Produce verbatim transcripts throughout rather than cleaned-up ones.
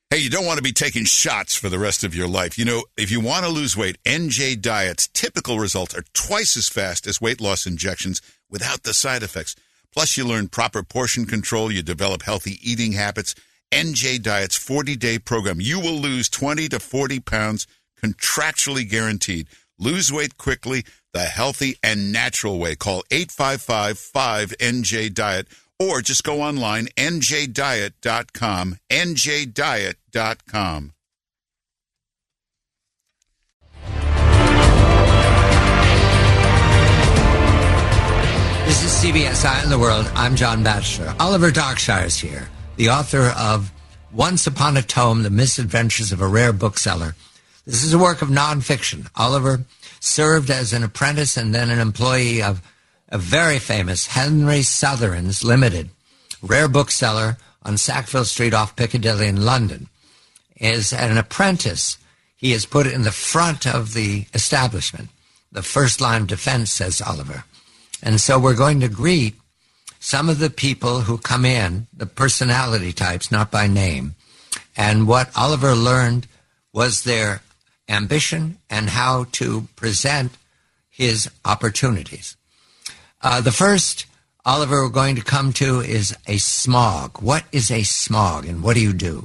Hey, you don't want to be taking shots for the rest of your life. You know, if you want to lose weight, N J Diet's typical results are twice as fast as weight loss injections without the side effects. Plus, you learn proper portion control. You develop healthy eating habits. N J Diet's forty-day program. You will lose twenty to forty pounds, contractually guaranteed. Lose weight quickly, the healthy and natural way. Call eight five five, five N J Diet or just go online, N J diet dot com, N J diet dot com. This is C B S Eye on the World. I'm John Batchelor. Oliver Darkshire is here, the author of Once Upon a Tome, The Misadventures of a Rare Bookseller. This is a work of nonfiction. Oliver served as an apprentice and then an employee of a very famous Henry Sotheran's Limited, rare bookseller on Sackville Street off Piccadilly in London. As an apprentice, he is put in the front of the establishment, the first line of defense, says Oliver. And so we're going to greet some of the people who come in, the personality types, not by name. And what Oliver learned was their ambition and how to present his opportunities. Uh, the first, Oliver, we're going to come to is a smog. What is a smog, and what do you do?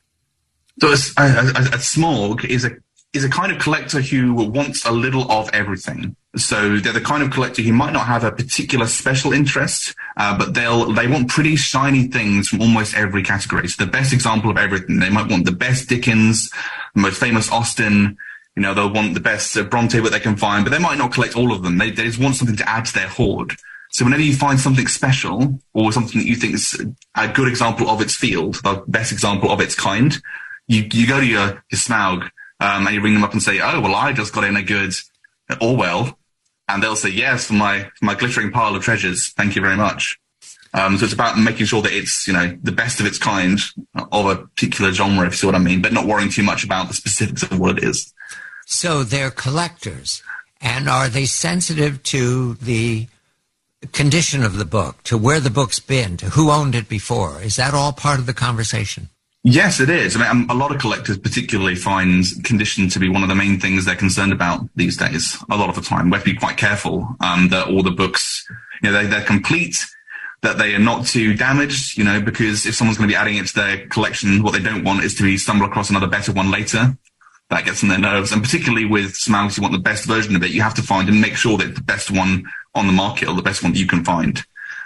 So a, a, a smog is a is a kind of collector who wants a little of everything. So they're the kind of collector who might not have a particular special interest, uh, but they'll they want pretty shiny things from almost every category. So the best example of everything. They might want the best Dickens, the most famous Austen. You know, they'll want the best uh, Bronte what they can find, but they might not collect all of them. They, they just want something to add to their hoard. So whenever you find something special or something that you think is a good example of its field, the best example of its kind, you, you go to your, your Smaug um, and you ring them up and say, oh, well, I just got in a good Orwell. And they'll say, yes, for my, for my glittering pile of treasures. Thank you very much. Um, so it's about making sure that it's, you know, the best of its kind of a particular genre, if you see what I mean, but not worrying too much about the specifics of what it is. So they're collectors. And are they sensitive to the condition of the book, to where the book's been, to who owned it before? Is that all part of the conversation? Yes, it is. I mean, a lot of collectors particularly find condition to be one of the main things they're concerned about these days. A lot of the time, we have to be quite careful um, that all the books, you know, they, they're complete, that they are not too damaged, you know, because if someone's going to be adding it to their collection, what they don't want is to be stumble across another better one later. That gets on their nerves. And particularly with Smaugs, you want the best version of it. You have to find and make sure that it's the best one on the market or the best one that you can find.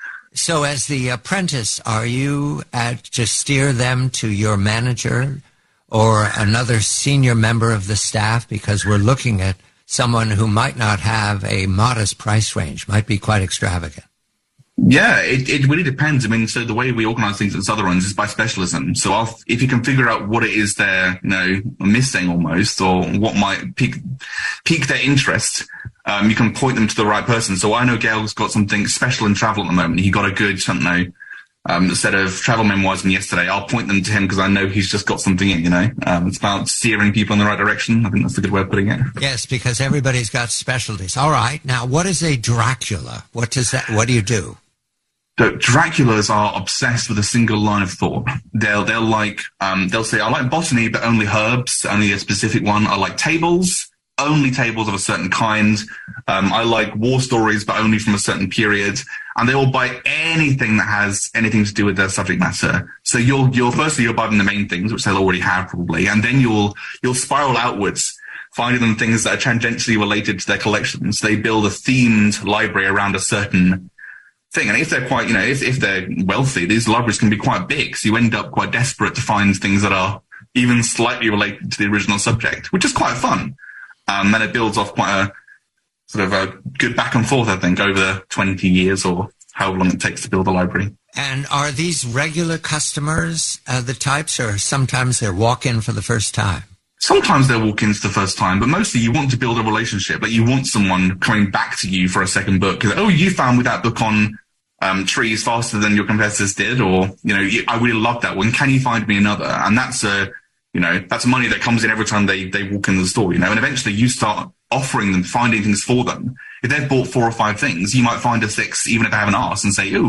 So as the apprentice, are you at, to steer them to your manager or another senior member of the staff? Because we're looking at someone who might not have a modest price range, might be quite extravagant. Yeah, it, it really depends. I mean, so the way we organize things at Sotheran's is by specialism. So I'll, if you can figure out what it is they're, you know, missing almost, or what might pique, pique their interest, um, you can point them to the right person. So I know Gail's got something special in travel at the moment. He got a good, I don't know, um, set of travel memoirs in yesterday. I'll point them to him because I know he's just got something in, you know. Um, it's about steering people in the right direction. I think that's a good way of putting it. Yes, because everybody's got specialties. All right. Now, what is a Dracula? What does that, what do you do? So Draculas are obsessed with a single line of thought. They'll they'll like um they'll say, I like botany, but only herbs, only a specific one. I like tables, only tables of a certain kind. Um, I like war stories, but only from a certain period. And they will buy anything that has anything to do with their subject matter. So you'll you'll firstly you'll buy them the main things, which they'll already have probably, and then you'll you'll spiral outwards, finding them things that are tangentially related to their collections. They build a themed library around a certain thing. And if they're quite, you know, if, if they're wealthy, these libraries can be quite big. So you end up quite desperate to find things that are even slightly related to the original subject, which is quite fun. Um, and it builds off quite a sort of a good back and forth, I think, over twenty years or how long it takes to build a library. And are these regular customers, uh, the types, or sometimes they're walk-in for the first time? Sometimes they'll walk in for the first time, but mostly you want to build a relationship. Like you want someone coming back to you for a second book. Oh, you found me that book on Um, trees faster than your competitors did, or, you know, I really love that one. Can you find me another? And that's a, you know, that's money that comes in every time they, they walk in the store, you know, and eventually you start offering them, finding things for them. If they've bought four or five things, you might find a six, even if they haven't asked, and say, ooh,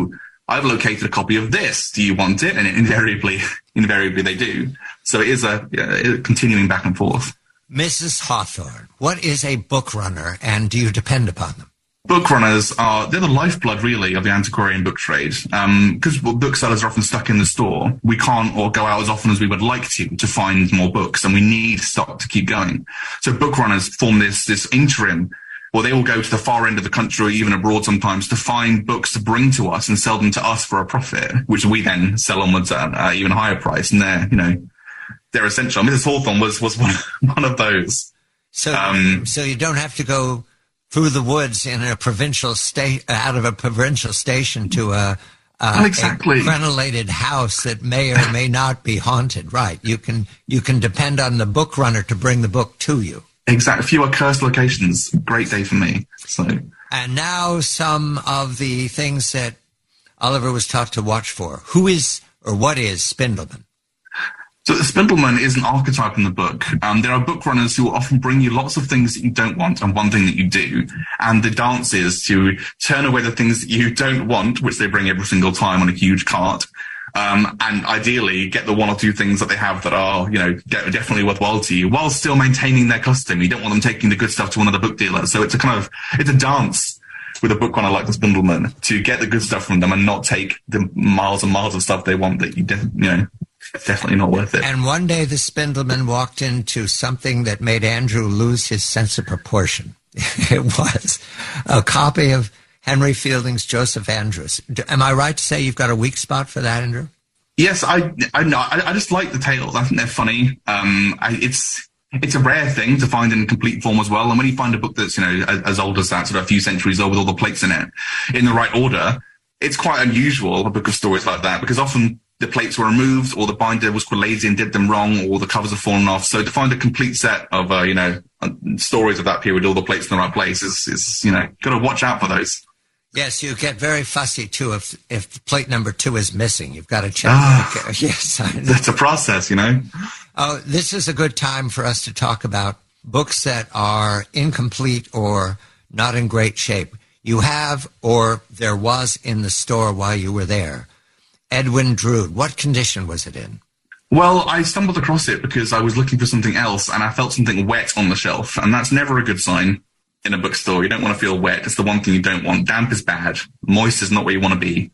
I've located a copy of this. Do you want it? And invariably, invariably they do. So it is a, a continuing back and forth. Missus Hawthorne, what is a book runner, and do you depend upon them? Book runners are, they're the lifeblood, really, of the antiquarian book trade. Um, because booksellers are often stuck in the store, we can't or go out as often as we would like to to find more books, and we need stock to keep going. So book runners form this, this interim, or they will go to the far end of the country or even abroad sometimes to find books to bring to us and sell them to us for a profit, which we then sell onwards at an even higher price. And they're, you know, they're essential. Missus Hawthorne was, was one, one of those. So, um, so you don't have to go through the woods in a provincial state, out of a provincial station to a, a, exactly. a crenellated house that may or may not be haunted. Right. You can, you can depend on the book runner to bring the book to you. Exactly. Fewer cursed locations. Great day for me. So, and now some of the things that Oliver was taught to watch for. Who is or what is Spindleman? So the Spindleman is an archetype in the book. Um, there are book runners who will often bring you lots of things that you don't want and one thing that you do. And the dance is to turn away the things that you don't want, which they bring every single time on a huge cart. Um, and ideally get the one or two things that they have that are, you know, de- definitely worthwhile to you while still maintaining their custom. You don't want them taking the good stuff to another book dealer. So it's a kind of, it's a dance with a book runner like the Spindleman to get the good stuff from them and not take the miles and miles of stuff they want that you, de- you know, definitely not worth it. And one day the Spindleman walked into something that made Andrew lose his sense of proportion. It was a copy of Henry Fielding's Joseph Andrews. Am I right to say you've got a weak spot for that, Andrew? Yes, I I know. I, I just like the tales. I think they're funny. Um, I, it's it's a rare thing to find in complete form as well. And when you find a book that's, you know, as, as old as that, sort of a few centuries old with all the plates in it, in the right order, it's quite unusual, a book of stories like that, because often the plates were removed, or the binder was lazy and did them wrong, or the covers have fallen off. So to find a complete set of, uh, you know, stories of that period, all the plates in the right place, is, is you know, got to watch out for those. Yes, you get very fussy, too, if if plate number two is missing. You've got to check. Ah, yes, I know. That's a process, you know. Oh, this is a good time for us to talk about books that are incomplete or not in great shape. You have, or there was in the store while you were there, Edwin Drood. What condition was it in? Well, I stumbled across it because I was looking for something else, and I felt something wet on the shelf, and that's never a good sign. In a bookstore, you don't want to feel wet. It's the one thing you don't want. Damp is bad. Moist is not where you want to be.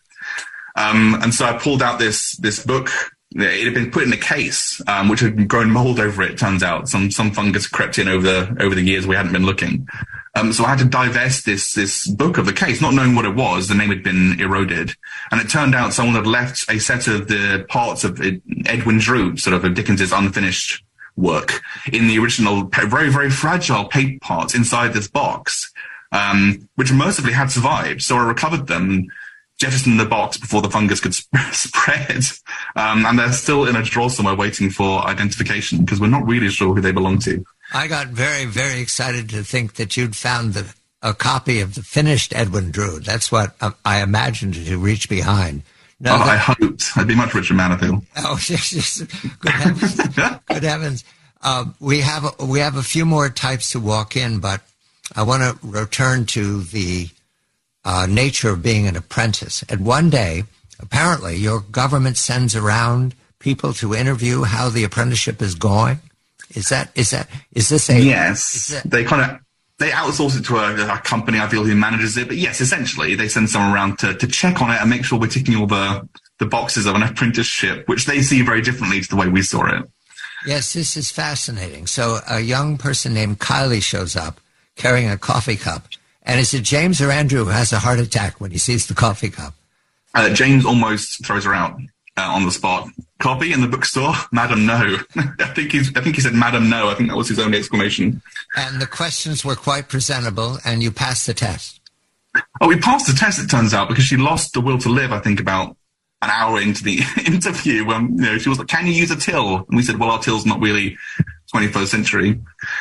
Um, and so I pulled out this this book. It had been put in a case, um, which had grown mold over it. Turns out some some fungus crept in over the over the years we hadn't been looking. Um, so I had to divest this this book of the case, not knowing what it was. The name had been eroded, and it turned out someone had left a set of the parts of Edwin Drood, sort of Dickens's unfinished work, in the original very, very fragile paper parts inside this box, um, which mercifully had survived. So I recovered them, jettisoned the box before the fungus could sp- spread, um, and they're still in a drawer somewhere waiting for identification because we're not really sure who they belong to. I got very, very excited to think that you'd found the, a copy of the finished Edwin Drood. That's what um, I imagined to reach behind. No, oh, that, I hoped. I'd be much richer man, I feel. Oh, yes, yes. Good heavens. Good heavens. Uh, we have a, we have a few more types to walk in, but I want to return to the uh, nature of being an apprentice. And one day, apparently, your government sends around people to interview how the apprenticeship is going. Is that is that is this a yes? Is that, they kind of. They outsource it to a, a company, I feel, who manages it. But yes, essentially, they send someone around to, to check on it and make sure we're ticking all the, the boxes of an apprenticeship, which they see very differently to the way we saw it. Yes, this is fascinating. So a young person named Kylie shows up carrying a coffee cup. And is it James or Andrew who has a heart attack when he sees the coffee cup? Uh, James almost throws her out uh, on the spot. Copy in the bookstore? Madam, no. I think he's, I think he said, Madam, no. I think that was his only exclamation. And the questions were quite presentable, and you passed the test. Oh, we passed the test, it turns out, because she lost the will to live, I think, about an hour into the interview. When, you know, she was like, can you use a till? And we said, well, our till's not really twenty-first century.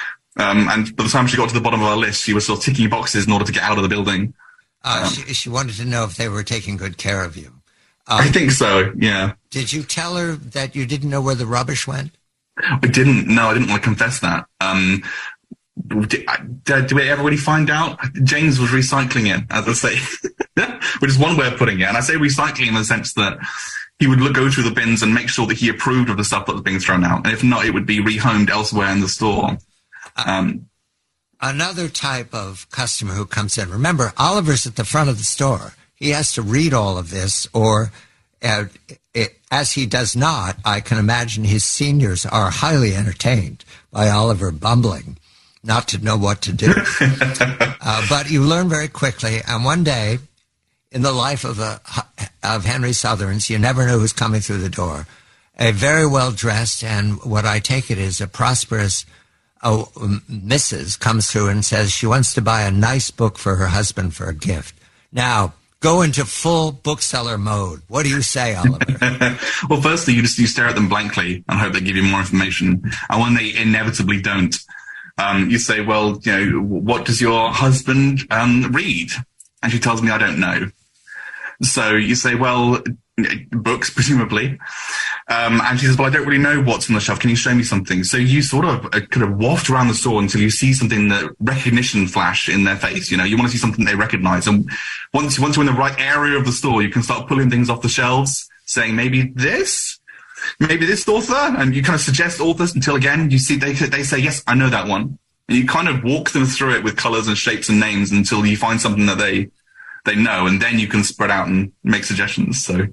Um, and by the time she got to the bottom of our list, she was still ticking boxes in order to get out of the building. Uh, um, she, she wanted to know if they were taking good care of you. Um, I think so, yeah. Did you tell her that you didn't know where the rubbish went? I didn't. No, I didn't want to confess that. Um, did, did, did we ever really find out? James was recycling it, as I say. which is one way of putting it. And I say recycling in the sense that he would look, go through the bins and make sure that he approved of the stuff that was being thrown out. And if not, it would be rehomed elsewhere in the store. Um, Another type of customer who comes in. Remember, Oliver's at the front of the store. He has to read all of this, or uh, it, as he does not, I can imagine his seniors are highly entertained by Oliver bumbling, not to know what to do. uh, but you learn very quickly, and one day, in the life of a of Henry Southerns, you never know who's coming through the door. A very well-dressed, and what I take it is a prosperous oh, Missus comes through and says she wants to buy a nice book for her husband for a gift. Now, go into full bookseller mode. What do you say, Oliver? Well, firstly, you just you stare at them blankly and hope they give you more information. And when they inevitably don't, um, you say, well, you know, what does your husband um, read? And she tells me, I don't know. So you say, well, books, presumably. Um, and she says, well, I don't really know what's on the shelf. Can you show me something? So you sort of uh, kind of waft around the store until you see something that recognition flash in their face. You know, you want to see something they recognize. And once, once you're in the right area of the store, you can start pulling things off the shelves, saying maybe this, maybe this author. And you kind of suggest authors until, again, you see they, they say, yes, I know that one. And you kind of walk them through it with colors and shapes and names until you find something that they they know, and then you can spread out and make suggestions. So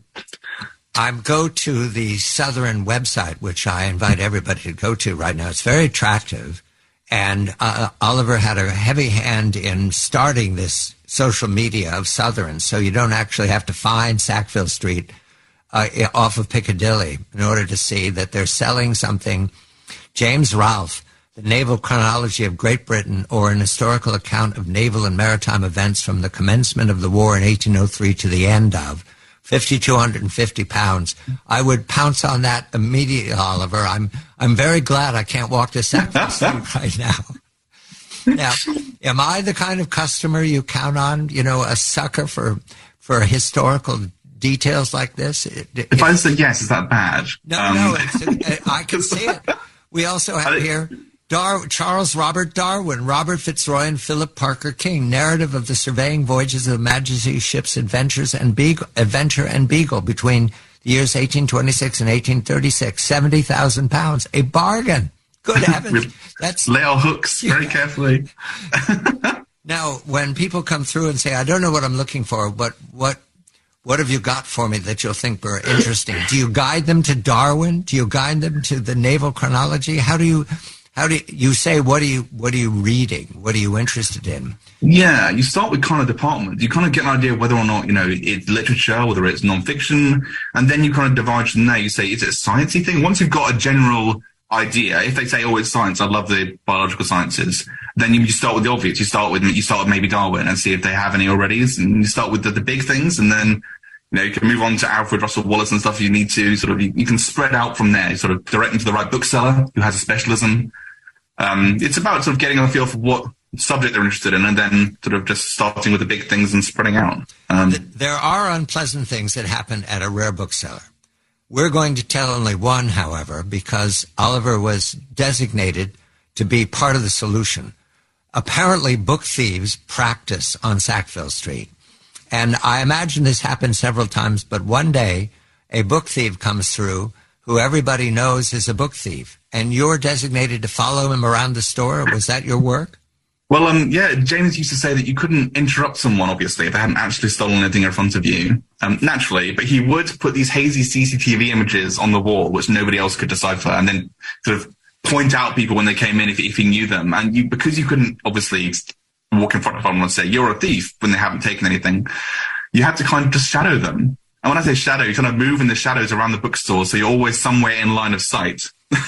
I go to the Southern website, which I invite everybody to go to right now. It's very attractive, and uh, Oliver had a heavy hand in starting this social media of Southern, so you don't actually have to find Sackville Street uh, off of Piccadilly in order to see that they're selling something. James Ralph, The Naval Chronology of Great Britain, or an historical account of naval and maritime events from the commencement of the war in eighteen oh three to the end of, five thousand two hundred fifty pounds. I would pounce on that immediately, Oliver. I'm I'm very glad I can't walk to Sackville Street right now. Now, am I the kind of customer you count on, you know, a sucker for for historical details like this? It, if it, I say yes, is that bad? No, um. no, it's, I can see it. We also have here Dar- Charles Robert Darwin, Robert Fitzroy, and Philip Parker King, narrative of the surveying voyages of Her Majesty's ships Adventures and Beagle, Adventure and Beagle between the years eighteen twenty-six and eighteen thirty-six, seventy thousand pounds, a bargain. Good heavens. That's lay our hooks very yeah. carefully. Now, when people come through and say, I don't know what I'm looking for, but what what have you got for me that you'll think are interesting? Do you guide them to Darwin? Do you guide them to the Naval Chronology? How do you how do you, you say what are you what are you reading? What are you interested in? Yeah, you start with kind of department. You kind of get an idea whether or not, you know, it's literature, whether it's nonfiction, and then you kind of divide from there. You say, is it a sciencey thing? Once you've got a general idea, if they say, oh, it's science, I love the biological sciences, then you, you start with the obvious. You start with you start with maybe Darwin and see if they have any already, and you start with the, the big things, and then you know you can move on to Alfred Russel Wallace and stuff if you need to. Sort of, you, you can spread out from there. Sort of direct them to the right bookseller who has a specialism. Um, it's about sort of getting a feel for what subject they're interested in, and then sort of just starting with the big things and spreading out. Um, there are unpleasant things that happen at a rare bookseller. We're going to tell only one, however, because Oliver was designated to be part of the solution. Apparently, book thieves practice on Sackville Street. And I imagine this happened several times, but one day a book thief comes through who everybody knows is a book thief. And you're designated to follow him around the store. Was that your work? Well, um, yeah, James used to say that you couldn't interrupt someone, obviously, if they hadn't actually stolen anything in front of you, um, naturally, but he would put these hazy C C T V images on the wall, which nobody else could decipher, and then sort of point out people when they came in if, if he knew them. And you, because you couldn't, obviously, walk in front of someone and say, you're a thief, when they haven't taken anything, you had to kind of just shadow them. And when I say shadow, you kind of move in the shadows around the bookstore, so you're always somewhere in line of sight.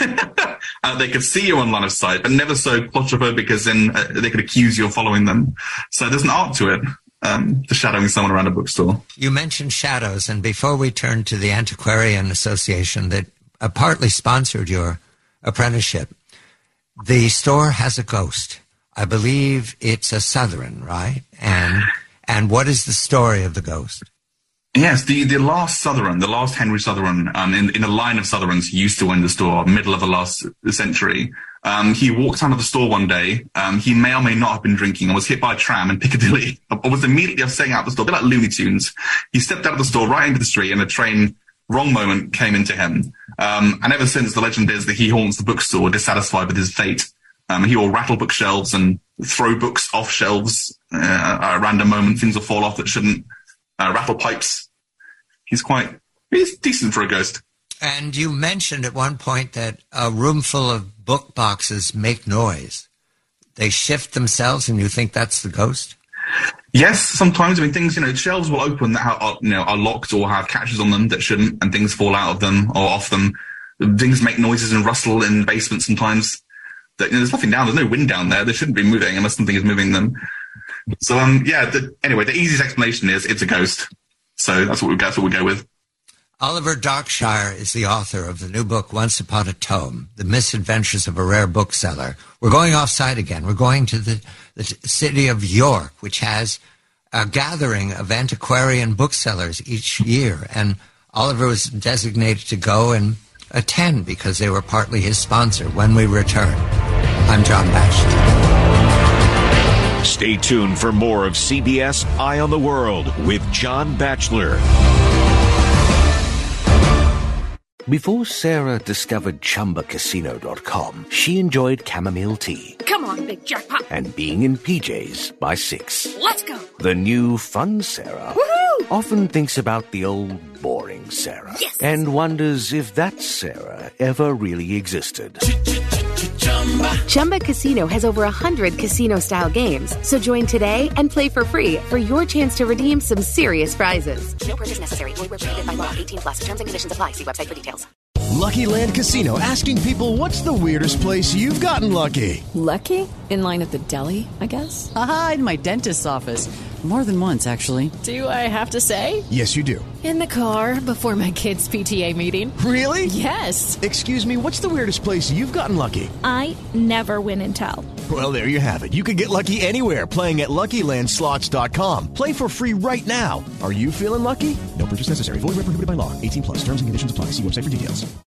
uh, they could see you on line of sight, but never so claustrophobic because then uh, they could accuse you of following them. So there's an art to it, um, to shadowing someone around a bookstore. You mentioned shadows, and before we turn to the Antiquarian Association that uh, partly sponsored your apprenticeship, the store has a ghost. I believe it's a Southern, right? And and what is the story of the ghost? Yes, the, the last Southern, the last Henry Southern, um, in, in a line of Southerns who used to own the store, middle of the last century, um, he walked out of the store one day. Um, he may or may not have been drinking and was hit by a tram in Piccadilly. I was immediately setting out the store, a bit like Looney Tunes. He stepped out of the store right into the street and a train, wrong moment, came into him. Um, and ever since, the legend is that he haunts the bookstore, dissatisfied with his fate. Um, he will rattle bookshelves and throw books off shelves uh, at a random moment. Things will fall off that shouldn't. Uh, rattle pipes. He's quite, he's decent for a ghost. And you mentioned at one point that a room full of book boxes make noise. They shift themselves, and you think that's the ghost? Yes, sometimes. I mean, things, you know, shelves will open that are, you know, are locked or have catches on them that shouldn't, and things fall out of them or off them. Things make noises and rustle in basements sometimes. That, you know, there's nothing down, there's no wind down there. They shouldn't be moving unless something is moving them. So, um, yeah, the, anyway, the easiest explanation is it's a ghost. So that's what we that's what we go with. Oliver Darkshire is the author of the new book, Once Upon a Tome, The Misadventures of a Rare Bookseller. We're going offside again. We're going to the, the city of York, which has a gathering of antiquarian booksellers each year. And Oliver was designated to go and attend because they were partly his sponsor. When we return, I'm John Batchelor. Stay tuned for more of C B S Eye on the World with John Batchelor. Before Sarah discovered Chumba Casino dot com, she enjoyed chamomile tea. Come on, big jackpot. And being in P Js by six. Let's go. The new fun Sarah Woohoo! often thinks about the old boring Sarah. Yes. And wonders if that Sarah ever really existed. Chumba Casino has over one hundred casino-style games. So join today and play for free for your chance to redeem some serious prizes. No purchase necessary. Void where prohibited by law. eighteen plus. Terms and conditions apply. See website for details. Lucky Land Casino, asking people, what's the weirdest place you've gotten lucky? Lucky? In line at the deli, I guess? Aha, in my dentist's office. More than once, actually. Do I have to say? Yes, you do. In the car before my kids' P T A meeting. Really? Yes. Excuse me, what's the weirdest place you've gotten lucky? I never win and tell. Well, there you have it. You can get lucky anywhere, playing at Lucky Land Slots dot com. Play for free right now. Are you feeling lucky? No purchase necessary. Void where prohibited by law. eighteen plus. Terms and conditions apply. See website for details.